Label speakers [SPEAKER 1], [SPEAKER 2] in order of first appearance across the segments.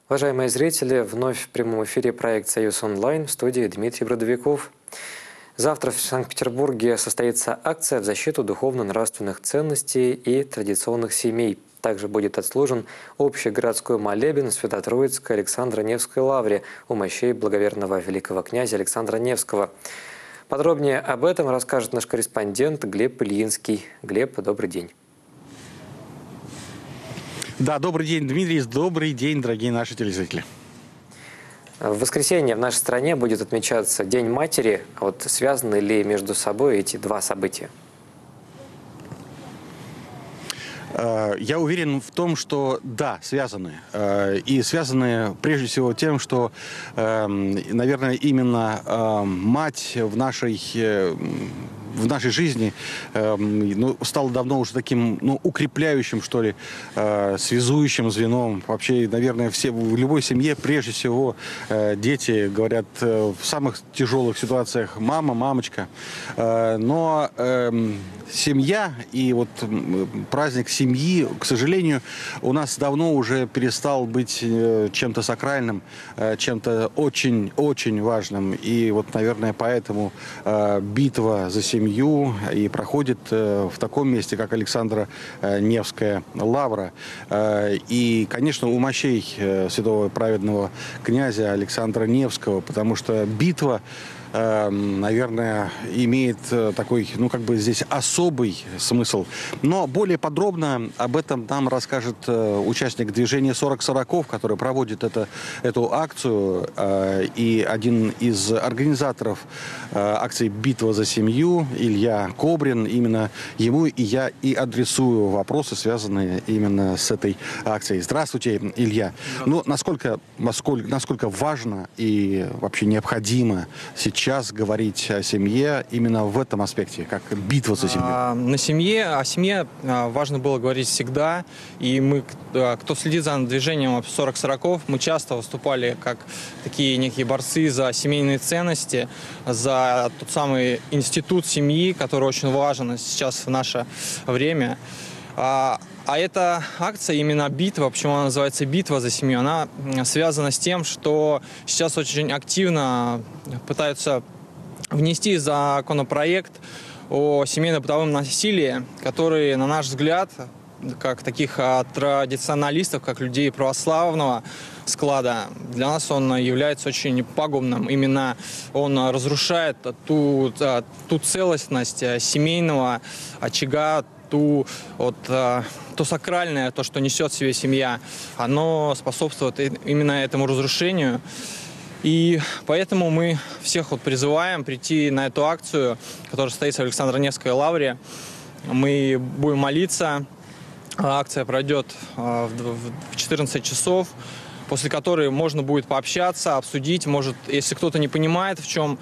[SPEAKER 1] Уважаемые зрители, вновь в прямом эфире проект «Союз онлайн», в студии Дмитрий Бродовиков. Завтра в Санкт-Петербурге состоится акция в защиту духовно-нравственных ценностей и традиционных семей. Также будет отслужен общий городской молебен в Свято-Троицкой Александро-Невской лавре у мощей благоверного великого князя Александра Невского. Подробнее об этом расскажет наш корреспондент Глеб Ильинский. Глеб, добрый день.
[SPEAKER 2] Да, добрый день, Дмитрий, добрый день, дорогие наши телезрители.
[SPEAKER 1] В воскресенье в нашей стране будет отмечаться День матери. Вот связаны ли между собой эти два события?
[SPEAKER 2] Я уверен в том, что да, связаны. И связаны прежде всего тем, что, наверное, именно мать в нашей жизни стала давно уже таким укрепляющим, что ли, связующим звеном. Вообще, наверное, в любой семье прежде всего дети говорят в самых тяжелых ситуациях «мама», «мамочка». Но семья и вот праздник семьи, к сожалению, у нас давно уже перестал быть чем-то сакральным, чем-то очень-очень важным. И вот, наверное, поэтому битва за семью и проходит в таком месте, как Александро-Невская лавра. И, конечно, у мощей святого праведного князя Александра Невского, потому что битва, наверное, имеет такой, здесь особый смысл. Но более подробно об этом нам расскажет участник движения 40-40, который проводит эту акцию, и один из организаторов акции «Битва за семью» Илья Кобрин. Именно ему и я и адресую вопросы, связанные именно с этой акцией. Здравствуйте, Илья. Ну, насколько важно и вообще необходимо сейчас говорить о семье именно в этом аспекте, как битва за семью?
[SPEAKER 3] О семье важно было говорить всегда. И мы, кто следит за движением 40-40, мы часто выступали как такие некие борцы за семейные ценности, за тот самый институт семьи, который очень важен сейчас в наше время. А эта акция, именно битва, почему она называется «Битва за семью», она связана с тем, что сейчас очень активно пытаются внести законопроект о семейно-бытовом насилии, который, на наш взгляд, как таких традиционалистов, как людей православного склада, для нас он является очень пагубным. Именно он разрушает ту целостность семейного очага, то сакральное, то, что несет в себе семья, оно способствует именно этому разрушению. И поэтому мы всех призываем прийти на эту акцию, которая состоится в Александро-Невской лавре. Мы будем молиться. Акция пройдет в 14 часов, после которой можно будет пообщаться, обсудить. Может, если кто-то не понимает, в чем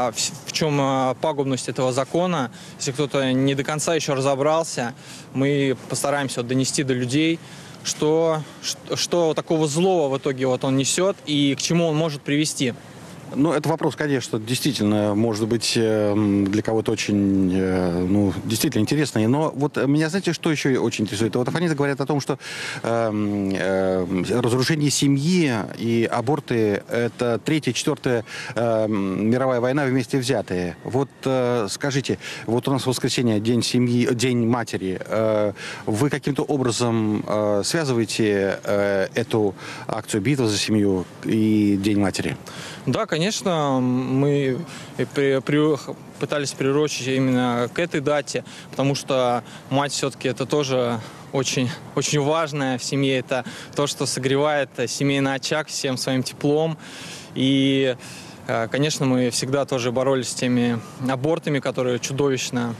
[SPEAKER 3] пагубность этого закона, если кто-то не до конца еще разобрался, мы постараемся донести до людей, что такого злого в итоге он несет и к чему он может привести.
[SPEAKER 2] Ну, это вопрос, конечно, действительно, может быть, для кого-то очень, действительно интересный. Но вот меня, знаете, что еще очень интересует? Вот афониты говорят о том, что разрушение семьи и аборты – это третья, четвертая мировая война вместе взятые. Вот скажите, вот у нас в воскресенье День семьи, День матери. Вы каким-то образом связываете эту акцию «Битва за семью» и День матери?
[SPEAKER 3] Да, конечно, мы пытались приурочить именно к этой дате, потому что мать все-таки это тоже очень, очень важное в семье. Это то, что согревает семейный очаг всем своим теплом. И, конечно, мы всегда тоже боролись с теми абортами, которые чудовищное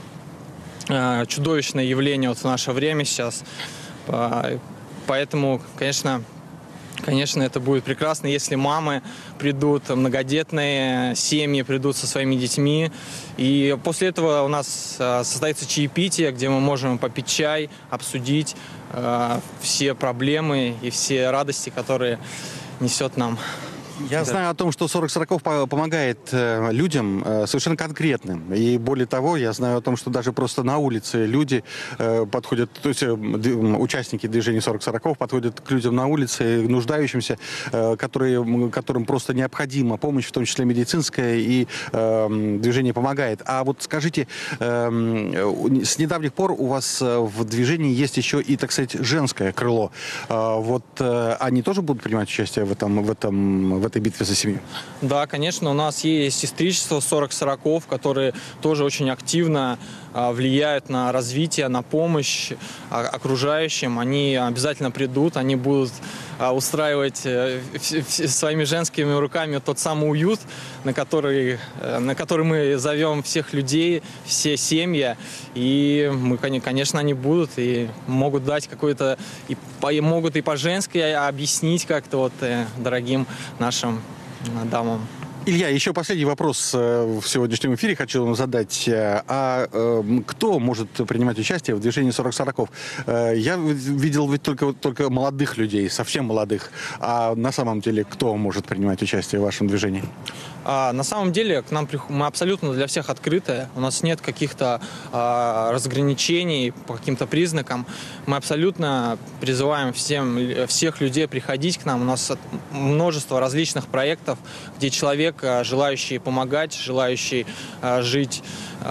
[SPEAKER 3] явление в наше время сейчас. Поэтому, конечно, это будет прекрасно, если мамы придут, многодетные семьи придут со своими детьми. И после этого у нас состоится чаепитие, где мы можем попить чай, обсудить все проблемы и все радости, которые несет нам
[SPEAKER 2] Я знаю о том, что 40 Сороков помогает людям совершенно конкретным. И более того, я знаю о том, что даже просто на улице люди подходят, то есть участники движения 40 Сороков подходят к людям на улице, нуждающимся, которым просто необходима помощь, в том числе медицинская, и движение помогает. А вот скажите, с недавних пор у вас в движении есть еще и, так сказать, женское крыло. Вот они тоже будут принимать участие в этой битве за семью?
[SPEAKER 3] Да, конечно, у нас есть сестричество 40 Сороков, которые тоже очень активно влияют на развитие, на помощь окружающим. Они обязательно придут, они будут устраивать своими женскими руками тот самый уют, на который мы зовем всех людей, все семьи. И мы, конечно, они будут и могут дать какой-то, и могут и по-женски объяснить как-то вот дорогим нашим дамам.
[SPEAKER 2] Илья, еще последний вопрос в сегодняшнем эфире хочу вам задать. Кто может принимать участие в движении 40 Сороков? Я видел ведь только молодых людей, совсем молодых. А на самом деле кто может принимать участие в вашем движении?
[SPEAKER 3] На самом деле мы абсолютно для всех открыты. У нас нет каких-то разграничений по каким-то признакам. Мы абсолютно призываем всех людей приходить к нам. У нас множество различных проектов, где человек, желающий помогать, желающий жить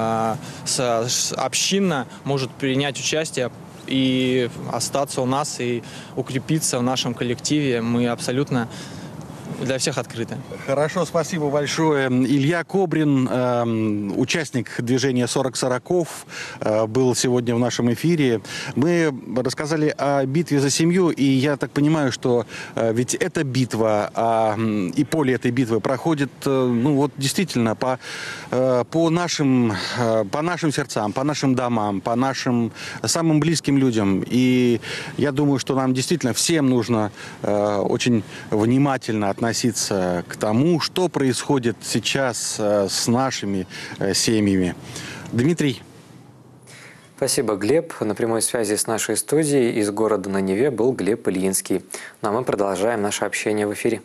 [SPEAKER 3] общинно, может принять участие и остаться у нас, и укрепиться в нашем коллективе. Мы абсолютно для всех открыты.
[SPEAKER 2] Хорошо, спасибо большое. Илья Кобрин, участник движения 40 Сороков, был сегодня в нашем эфире. Мы рассказали о битве за семью, и я так понимаю, что ведь эта битва, и поле этой битвы проходит, ну вот действительно, по нашим сердцам, по нашим домам, по нашим самым близким людям. И я думаю, что нам действительно всем нужно очень внимательно относиться к тому, что происходит сейчас с нашими семьями. Дмитрий.
[SPEAKER 1] Спасибо, Глеб. На прямой связи с нашей студией из города на Неве был Глеб Ильинский. Ну а мы продолжаем наше общение в эфире.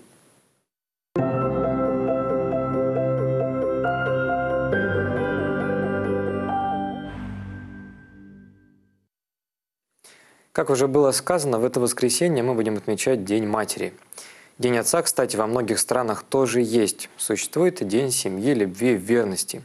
[SPEAKER 1] Как уже было сказано, в это воскресенье мы будем отмечать День матери. День отца, кстати, во многих странах тоже есть. Существует и День семьи, любви и верности.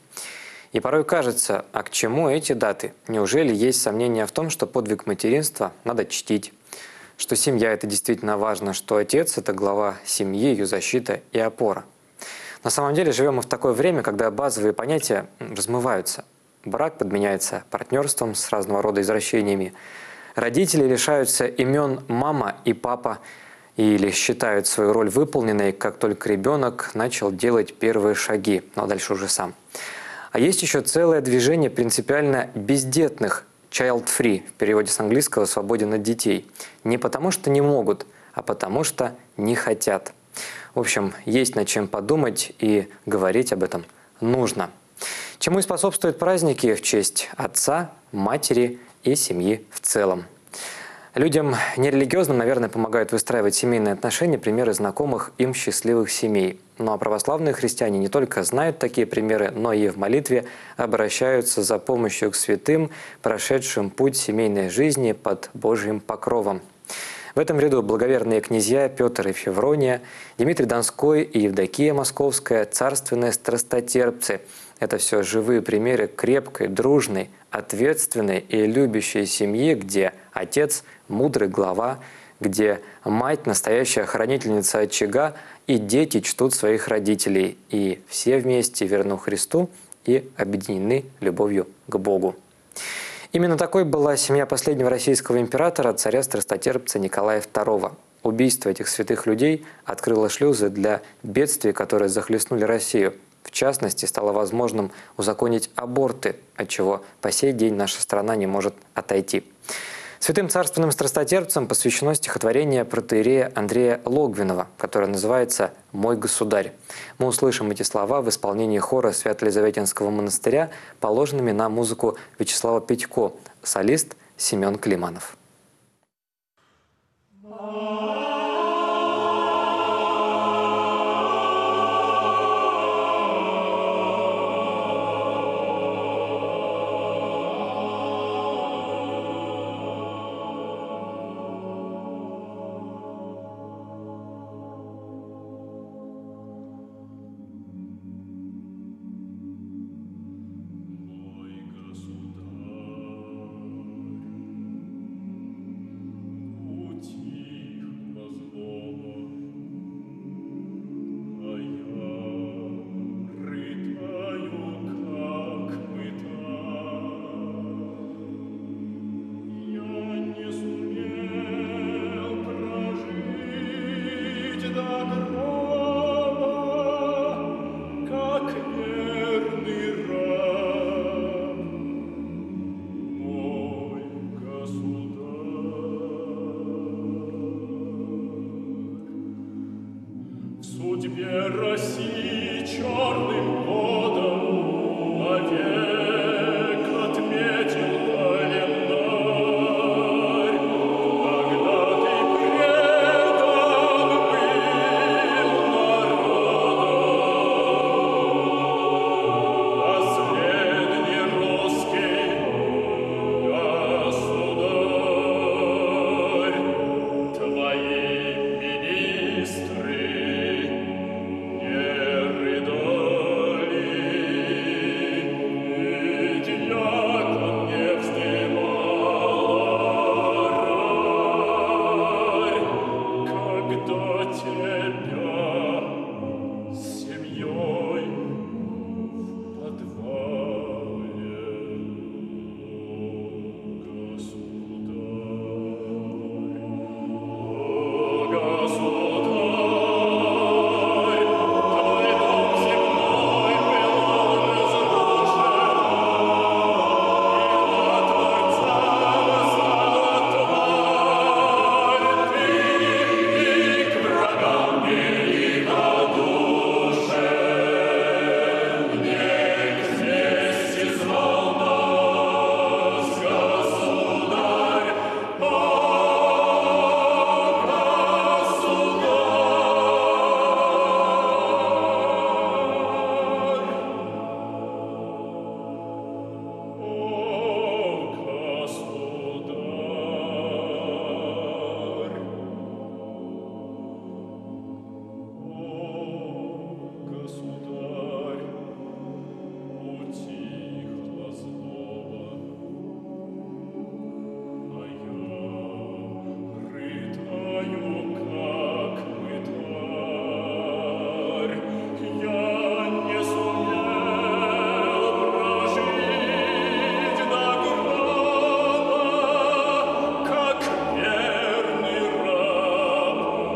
[SPEAKER 1] И порой кажется, а к чему эти даты? Неужели есть сомнения в том, что подвиг материнства надо чтить? Что семья – это действительно важно, что отец – это глава семьи, ее защита и опора. На самом деле живем мы в такое время, когда базовые понятия размываются. Брак подменяется партнерством с разного рода извращениями. Родители лишаются имен мама и папа или считают свою роль выполненной, как только ребенок начал делать первые шаги, но дальше уже сам. А есть еще целое движение принципиально бездетных, child-free, в переводе с английского «свободен от детей». Не потому что не могут, а потому что не хотят. В общем, есть над чем подумать, и говорить об этом нужно. Чему и способствуют праздники в честь отца, матери и семьи в целом. Людям нерелигиозным, наверное, помогают выстраивать семейные отношения примеры знакомых им счастливых семей. Ну а православные христиане не только знают такие примеры, но и в молитве обращаются за помощью к святым, прошедшим путь семейной жизни под Божьим покровом. В этом ряду благоверные князья Петр и Феврония, Дмитрий Донской и Евдокия Московская, царственные страстотерпцы. Это все живые примеры крепкой, дружной, ответственной и любящей семьи, где отец – мудрый глава, где мать – настоящая хранительница очага, и дети чтут своих родителей, и все вместе верны Христу и объединены любовью к Богу. Именно такой была семья последнего российского императора, царя-страстотерпца Николая II. Убийство этих святых людей открыло шлюзы для бедствий, которые захлестнули Россию. В частности, стало возможным узаконить аборты, от чего по сей день наша страна не может отойти. Святым царственным страстотерпцам посвящено стихотворение протоиерея Андрея Логвинова, которое называется «Мой государь». Мы услышим эти слова в исполнении хора Свято-Елизаветинского монастыря, положенными на музыку Вячеслава Петько, солист Семен Климанов.
[SPEAKER 4] Судьбе России черным кодом навек отметил календарь. Когда ты предан был народом, последний русский государь, твои министры не рыдали, и дьякон не вздымал орарь, когда тебя с семьей в подвале, государь, твой дом земной был разрушен, и на Творца восстала тварь. Ты к врагам великодушен, век здесь иззвал нас государь, о, государь, утихла злоба, а я рыдаю, как мытарь. Я не сумел прожить до гроба, как верный раб,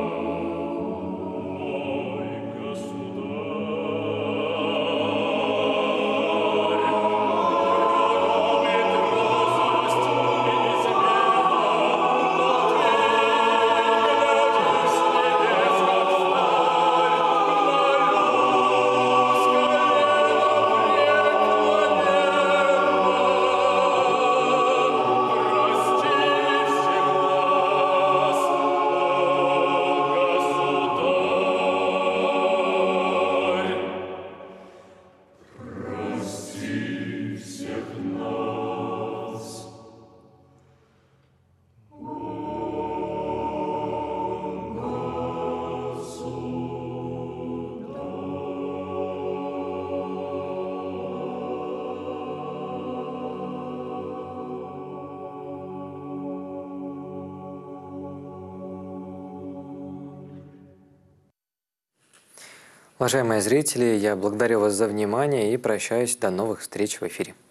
[SPEAKER 4] мой государь. Громит трусость и измена, но ты глядишь с небес, как сталь, молюсь, прости всех нас, о, государь. Прости всех нас,
[SPEAKER 1] Уважаемые зрители, я благодарю вас за внимание и прощаюсь до новых встреч в эфире.